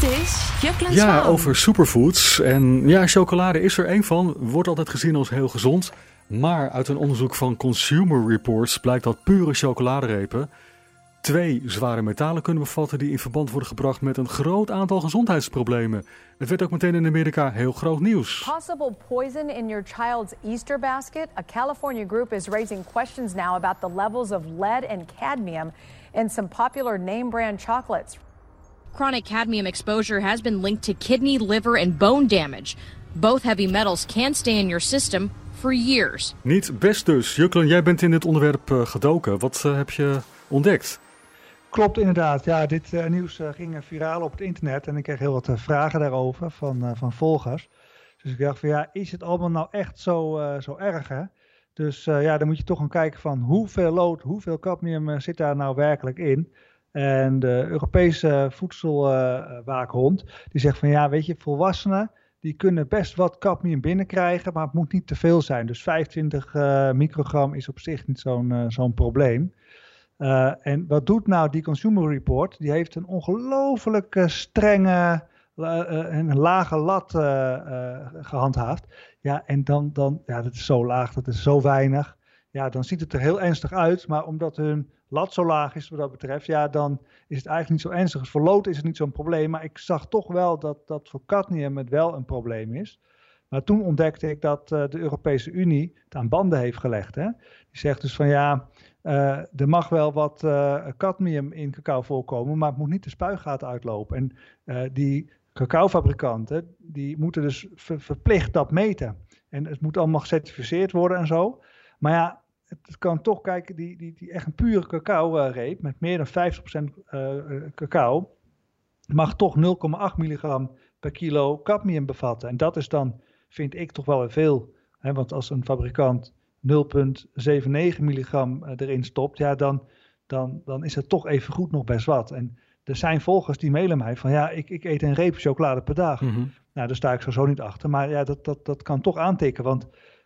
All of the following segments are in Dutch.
Dit is Juklen Ja, Zwaan. over superfoods. En ja, chocolade is er één van. Wordt altijd gezien als heel gezond. Maar uit een onderzoek van Consumer Reports blijkt dat pure chocoladerepen 2 zware metalen kunnen bevatten die in verband worden gebracht met een groot aantal gezondheidsproblemen. Het werd ook meteen in Amerika heel groot nieuws. Possible poison in your child's Easter basket. A California group is raising questions now about the levels of lead and cadmium in some popular name brand chocolates. Chronic cadmium exposure has been linked to kidney, liver, and bone damage. Both heavy metals can stay in your system for years. Niet best dus. Juklen, jij bent in dit onderwerp gedoken. Wat heb je ontdekt? Klopt inderdaad. Ja, dit nieuws ging viraal op het internet en ik kreeg heel wat vragen daarover van volgers. Dus ik dacht van ja, is het allemaal nou echt zo erg hè? Dus ja, dan moet je toch gaan kijken van hoeveel lood, hoeveel cadmium zit daar nou werkelijk in. En de Europese voedselwaakhond die zegt van ja, weet je, volwassenen die kunnen best wat cadmium binnenkrijgen, maar het moet niet te veel zijn. Dus 25 microgram is op zich niet zo'n probleem. En wat doet nou die Consumer Report? Die heeft een ongelooflijk strenge en lage lat gehandhaafd. Ja, en dan, ja, dat is zo laag, dat is zo weinig. Ja, dan ziet het er heel ernstig uit, maar omdat hun lat zo laag is wat dat betreft, ja, dan is het eigenlijk niet zo ernstig. Dus voor lood is het niet zo'n probleem, maar ik zag toch wel dat voor cadmium het wel een probleem is. Maar toen ontdekte ik dat de Europese Unie het aan banden heeft gelegd. Hè? Die zegt dus van ja, er mag wel wat cadmium in cacao voorkomen, maar het moet niet de spuigaten uitlopen. En die cacaofabrikanten, die moeten dus verplicht dat meten. En het moet allemaal gecertificeerd worden en zo. Maar ja, het kan toch, kijken, die echt een pure cacao-reep met meer dan 50% cacao mag toch 0,8 milligram per kilo cadmium bevatten. En dat is dan, vind ik, toch wel weer veel. Hè? Want als een fabrikant 0,79 milligram erin stopt, ja, dan is het toch even goed nog best wat. En er zijn volgers die mailen mij van ja, ik eet een reep chocolade per dag. Mm-hmm. Nou, daar sta ik sowieso niet achter. Maar ja, dat kan toch aantikken, want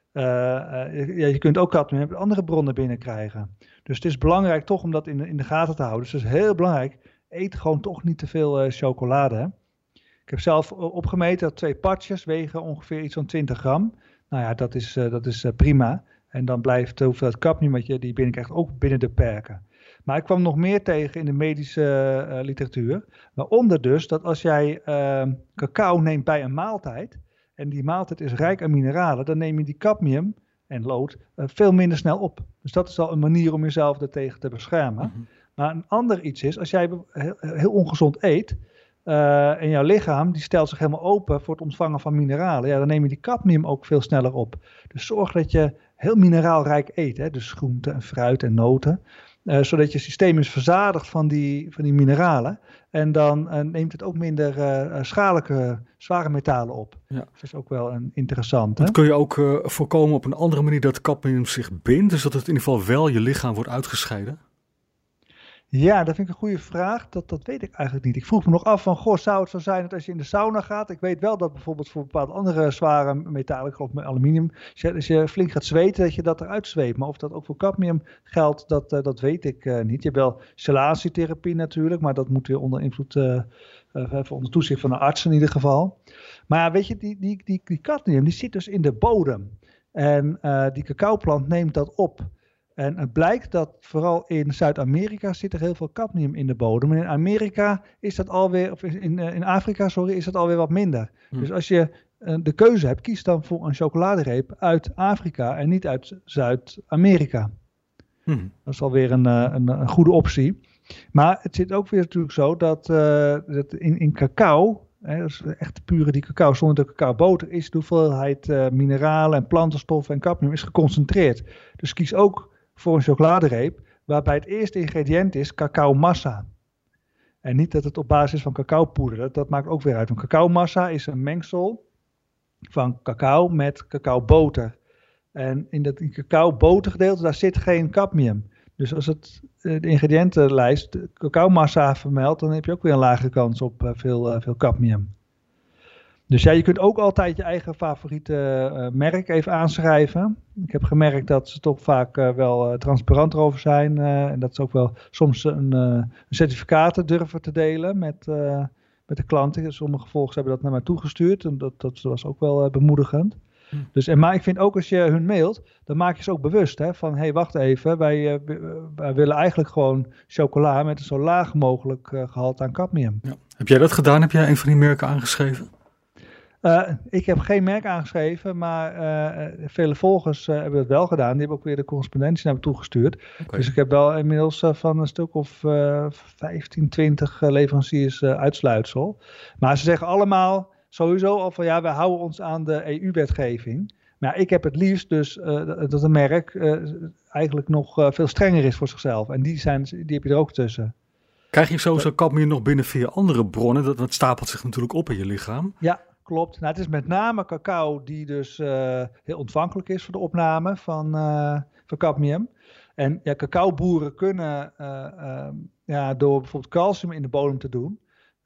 je kunt ook cadmium uit andere bronnen binnenkrijgen. Dus het is belangrijk toch om dat in de gaten te houden. Dus het is heel belangrijk, eet gewoon toch niet te veel chocolade. Hè? Ik heb zelf opgemeten dat 2 patjes wegen ongeveer iets van 20 gram. Nou ja, dat is prima. En dan blijft de hoeveelheid cadmium wat je die binnenkrijgt ook binnen de perken. Maar ik kwam nog meer tegen in de medische literatuur. Waaronder dus dat als jij cacao neemt bij een maaltijd, en die maaltijd is rijk aan mineralen, dan neem je die cadmium en lood veel minder snel op. Dus dat is al een manier om jezelf ertegen te beschermen. Mm-hmm. Maar een ander iets is, als jij heel ongezond eet, en jouw lichaam die stelt zich helemaal open voor het ontvangen van mineralen, ja, dan neem je die cadmium ook veel sneller op. Dus zorg dat je heel mineraalrijk eet, hè? Dus groenten en fruit en noten. Zodat je systeem is verzadigd van die mineralen. En dan neemt het ook minder schadelijke, zware metalen op. Ja. Dat is ook wel een interessant. Dat kun je ook voorkomen op een andere manier dat cadmium zich bindt. Dus dat het in ieder geval wel je lichaam wordt uitgescheiden? Ja, dat vind ik een goede vraag. Dat weet ik eigenlijk niet. Ik vroeg me nog af van, goh, zou het zo zijn dat als je in de sauna gaat, ik weet wel dat bijvoorbeeld voor bepaalde andere zware metalen, ik geloof met aluminium, als je flink gaat zweten, dat je dat eruit zweet. Maar of dat ook voor cadmium geldt, dat weet ik niet. Je hebt wel chelatietherapie natuurlijk, maar dat moet weer onder invloed, onder toezicht van een arts in ieder geval. Maar ja, weet je, die cadmium, die zit dus in de bodem. En die cacaoplant neemt dat op. En het blijkt dat vooral in Zuid-Amerika zit er heel veel cadmium in de bodem. En in Amerika is dat alweer, of in Afrika, is dat alweer wat minder. Dus als je de keuze hebt, kies dan voor een chocoladereep uit Afrika en niet uit Zuid-Amerika. Dat is alweer een goede optie. Maar het zit ook weer natuurlijk zo dat in cacao, dus echt pure die cacao zonder de cacaoboter, is de hoeveelheid mineralen en plantenstoffen en cadmium is geconcentreerd. Dus kies ook voor een chocoladereep waarbij het eerste ingrediënt is cacaomassa. En niet dat het op basis is van cacaopoeder. Dat maakt ook weer uit. Want cacaomassa is een mengsel van cacao met cacaoboter. En in dat cacaobotergedeelte, daar zit geen cadmium. Dus als het de ingrediëntenlijst cacaomassa vermeldt, dan heb je ook weer een lagere kans op veel cadmium. Dus ja, je kunt ook altijd je eigen favoriete merk even aanschrijven. Ik heb gemerkt dat ze toch vaak wel transparant erover zijn. En dat ze ook wel soms een certificaten durven te delen met de klanten. Sommige volgers hebben dat naar mij toegestuurd. En dat was ook wel bemoedigend. Dus, maar ik vind ook als je hun mailt, dan maak je ze ook bewust. Hè, van, hey, wacht even. Wij willen eigenlijk gewoon chocola met een zo laag mogelijk gehalte aan cadmium. Ja. Heb jij dat gedaan? Heb jij een van die merken aangeschreven? Ik heb geen merk aangeschreven, maar vele volgers hebben het wel gedaan. Die hebben ook weer de correspondentie naar me toegestuurd. Okay. Dus ik heb wel inmiddels van een stuk of 15, 20 leveranciers uitsluitsel. Maar ze zeggen allemaal sowieso al van ja, wij houden ons aan de EU-wetgeving. Maar ik heb het liefst dus dat een merk eigenlijk nog veel strenger is voor zichzelf. En die heb je er ook tussen. Krijg je sowieso cadmium nog binnen via andere bronnen? Dat stapelt zich natuurlijk op in je lichaam. Ja. Klopt. Nou, het is met name cacao die dus heel ontvankelijk is voor de opname van cadmium. En ja, cacaoboeren kunnen door bijvoorbeeld calcium in de bodem te doen,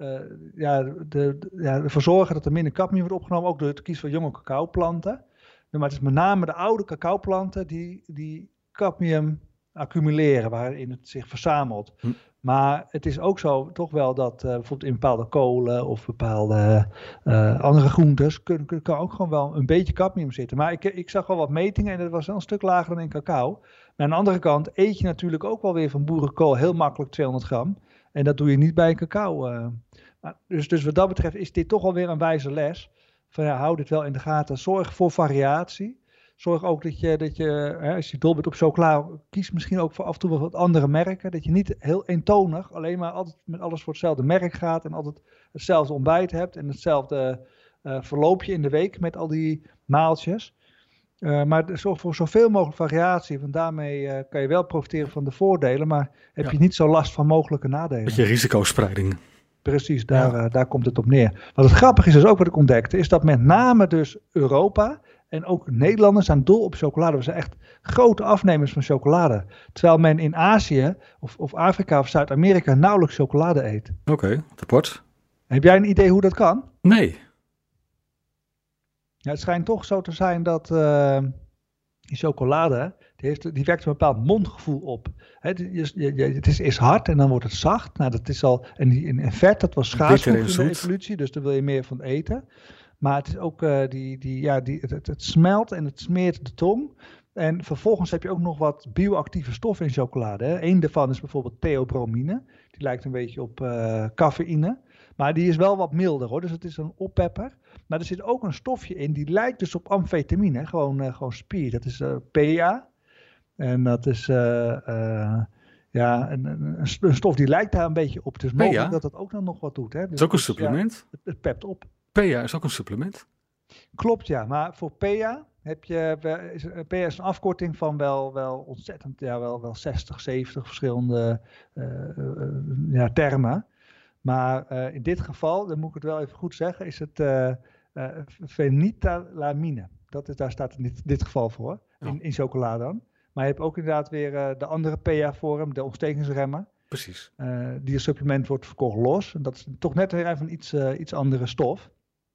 ervoor zorgen dat er minder cadmium wordt opgenomen, ook door te kiezen voor jonge cacaoplanten. Maar het is met name de oude cacaoplanten die cadmium accumuleren, waarin het zich verzamelt. Maar het is ook zo toch wel dat bijvoorbeeld in bepaalde kolen of bepaalde andere groentes kan ook gewoon wel een beetje cadmium zitten. Maar ik zag wel wat metingen en dat was wel een stuk lager dan in cacao. Maar aan de andere kant eet je natuurlijk ook wel weer van boerenkool heel makkelijk 200 gram. En dat doe je niet bij cacao. Dus wat dat betreft is dit toch alweer een wijze les. Van ja, hou dit wel in de gaten. Zorg voor variatie. Zorg ook dat je als je dol bent op chocola, kies misschien ook voor af en toe wat andere merken. Dat je niet heel eentonig alleen maar altijd met alles voor hetzelfde merk gaat. En altijd hetzelfde ontbijt hebt en hetzelfde verloopje in de week met al die maaltjes. Maar zorg voor zoveel mogelijk variatie. Want daarmee kan je wel profiteren van de voordelen. Maar heb je niet zo last van mogelijke nadelen. Beetje risicospreiding. Precies, daar komt het op neer. Wat het grappige is dus ook wat ik ontdekte, is dat met name dus Europa en ook Nederlanders zijn dol op chocolade. We zijn echt grote afnemers van chocolade. Terwijl men in Azië of Afrika of Zuid-Amerika nauwelijks chocolade eet. Oké, apart. Heb jij een idee hoe dat kan? Nee. Ja, het schijnt toch zo te zijn dat die chocolade, die wekt een bepaald mondgevoel op. Het is hard en dan wordt het zacht. Nou, dat is al, en vet, dat was schaars in de evolutie, dus daar wil je meer van eten. Maar het is ook het smelt en het smeert de tong. En vervolgens heb je ook nog wat bioactieve stoffen in chocolade. Hè. Eén daarvan is bijvoorbeeld theobromine. Die lijkt een beetje op cafeïne. Maar die is wel wat milder hoor. Dus het is een oppepper. Maar er zit ook een stofje in. Die lijkt dus op amfetamine. Gewoon spier. Dat is PA. En dat is een stof die lijkt daar een beetje op. Het is mogelijk dat dat ook dan nog wat doet. Hè. Dus, is ook een supplement? Ja, het pept op. PA is ook een supplement? Klopt ja. Maar voor PA heb je... PA is een afkorting van wel ontzettend... Ja, wel 60, 70 verschillende termen. Maar in dit geval, dan moet ik het wel even goed zeggen, is het fenithalamine. Daar staat in dit geval voor, in chocola dan. Maar je hebt ook inderdaad weer de andere PA-vorm, de ontstekingsremmen. Precies. Die supplement wordt verkocht los. En dat is toch net weer even een iets andere stof.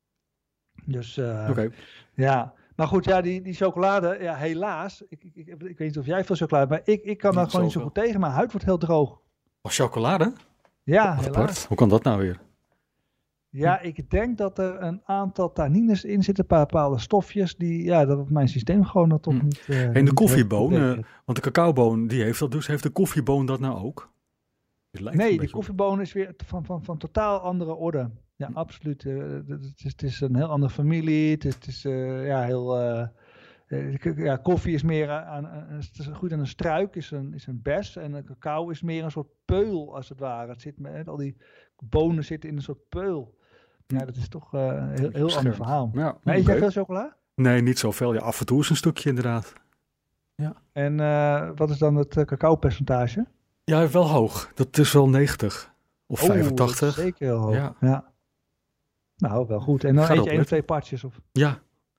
Dus ja... Maar goed, ja, die chocolade, ja, helaas. Ik weet niet of jij veel chocolade hebt, maar ik kan daar gewoon niet zo goed tegen. Mijn huid wordt heel droog. Oh, chocolade? Ja, helaas. Hoe kan dat nou weer? Ja, ik denk dat er een aantal tannines in zitten, een paar bepaalde stofjes, dat mijn systeem gewoon dat toch niet... en de koffieboon, want de cacaoboon, die heeft dat dus. Heeft de koffieboon dat nou ook? Nee, de koffieboon is weer van totaal andere orde. Ja, absoluut. Het is een heel andere familie. Het is heel... koffie is meer goed aan een struik, is een bes. En een cacao is meer een soort peul, als het ware. Het zit al die bonen zitten in een soort peul. Ja, dat is toch een heel ander verhaal. Ja, maar eet jij veel chocola? Nee, niet zoveel. Ja, af en toe is een stukje inderdaad. Ja. En wat is dan het cacao-percentage? Ja, wel hoog. Dat is wel 90 of 85. Dat is zeker heel hoog. Ja. Nou, wel goed. En dan eet je 1 of 2 partjes? Of? Ja,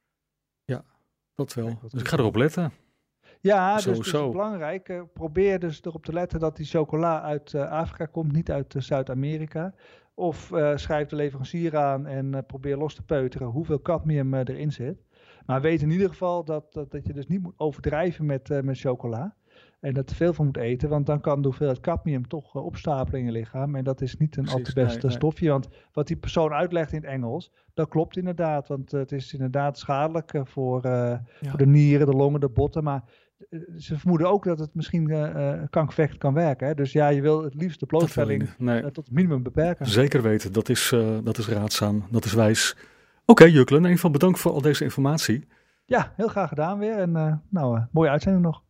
dat wel. Dus ik ga erop letten. Ja, dus het is belangrijk. Probeer dus erop te letten dat die chocola uit Afrika komt, niet uit Zuid-Amerika. Of schrijf de leverancier aan en probeer los te peuteren hoeveel cadmium erin zit. Maar weet in ieder geval dat je dus niet moet overdrijven met chocola. En dat te veel van moet eten, want dan kan de hoeveelheid cadmium toch opstapelen in je lichaam. En dat is niet een al te beste stofje. Want wat die persoon uitlegt in het Engels, dat klopt inderdaad. Want het is inderdaad schadelijk voor de nieren, de longen, de botten. Maar ze vermoeden ook dat het misschien kankerverwekkend kan werken. Hè? Dus ja, je wil het liefst de blootstelling tot het minimum beperken. Zeker weten, dat is raadzaam, dat is wijs. Oké, Juklen, in ieder geval bedankt voor al deze informatie. Ja, heel graag gedaan weer. En mooie uitzending nog.